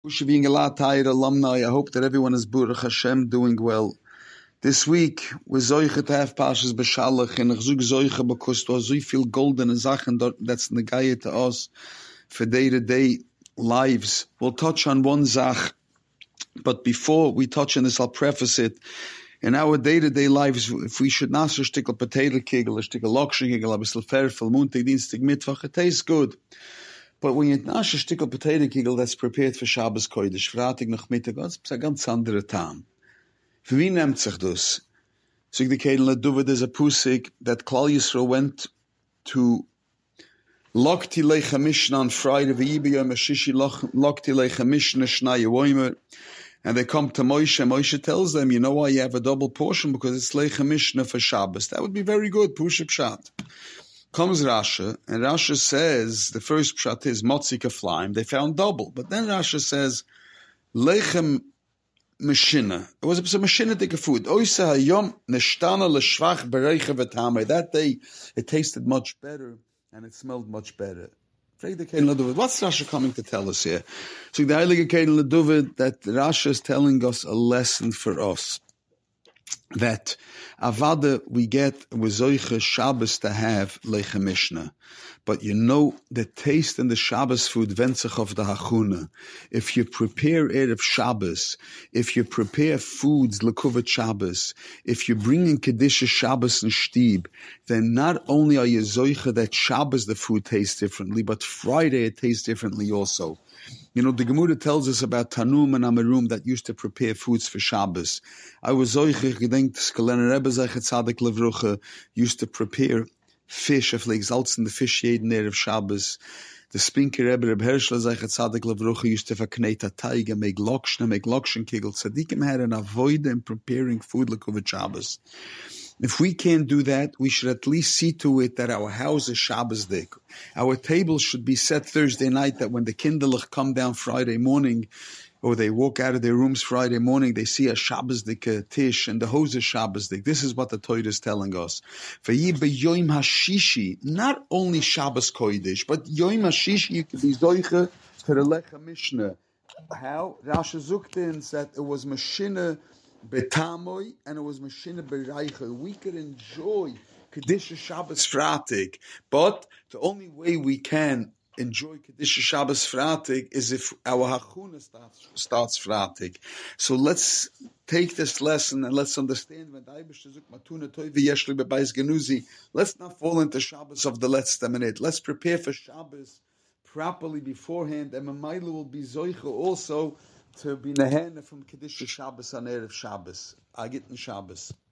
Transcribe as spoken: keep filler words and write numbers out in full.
Being a lot tired alumni, I hope that everyone is Baruch Hashem doing well. This week, we're zoiche to have Pashas Beshalach, and ich zug zoiche because there are so viel goldene Sachen that's negayet to us for day-to-day lives. We'll touch on one zach, but before we touch on this, I'll preface it. In our day-to-day lives, if we should not so stick a potato kegel, a stick a lokshen kegel, a bissel ferfel, Montag, Dienstag, Mittwoch, it tastes good. But when you nash a stick of potato kegel that's prepared for Shabbos Kodesh, Freitag nach Mittag, that's a ganz andere Tam. Für wie nimmt sich das? So the Kedel Duvid is a pusik that Klal Yisrael went to Lokti Leicha Mishnah on Friday, V'yibiyom Ashishi Lokti Leicha Mishnah Shnai Yoimer, and they come to Moshe, and Moshe tells them, you know why you have a double portion? Because it's Leicha Mishnah for Shabbos. That would be very good, Pusha Pshat. Comes Rasha, and Rasha says, the first pshat is Motzi Kaflaim, they found double. But then Rasha says, Lechem Meshina. It was a Meshina food. Oisa Hayom Neshtana L'Shvach Bereicha V'Tamei. That day, it tasted much better, and it smelled much better. What's Rasha coming to tell us here? So the Heilige Kedel Leduvid, that Rasha is telling us a lesson for us. That avada we get with Zoiche Shabbos to have Leicha Mishnah. But you know the taste in the Shabbos food venzach of the Hachuna. If you prepare Erev Shabbos, if you prepare foods Lekuvet Shabbos, if you bring in Kedisha Shabbos and Shtib, then not only are you Zoiche that Shabbos the food tastes differently, but Friday it tastes differently also. You know, the Gemara tells us about Tanum and Amarum that used to prepare foods for Shabbos. I was Zoiche, gedenkt, Skelener Rebbe Zeichet Tzadik Levruche used to prepare fish, if like salts in the fish jeden Erev Shabbos. The Spinker Rebbe Reb Hershel Zeichet Tzadik Levruche used to verkneit a teig and make lokshne, make lokshen kegel. Tzadikim had an avoid in preparing food like over Shabbos. If we can't do that, we should at least see to it that our house is Shabbos day. Our table should be set Thursday night, that when the kinderlich come down Friday morning, or they walk out of their rooms Friday morning, they see a Shabbos dik tish, and the hose is Shabbos dik. This is what the Torah is telling us. For ye be Yom Hashishi, not only Shabbos Kodesh, but Yom Hashishi, you could be Zoiche to the Lecha Mishnah. How? Rasha Zuktin said it was Mashina Betamoy, and it was Mashina Bereicha. We could enjoy Kedisha Shabbos Fratik, but the only way we can enjoy Kedisha Shabbos Fratik is if our Hachuna starts, starts Fratik. So let's take this lesson and let's understand when let's not fall into Shabbos of the letzte minute. Let's prepare for Shabbos properly beforehand, and Mamaila will be Zoicha also to be Nehena from Kedisha Shabbos on Erev Shabbos. I get in Shabbos.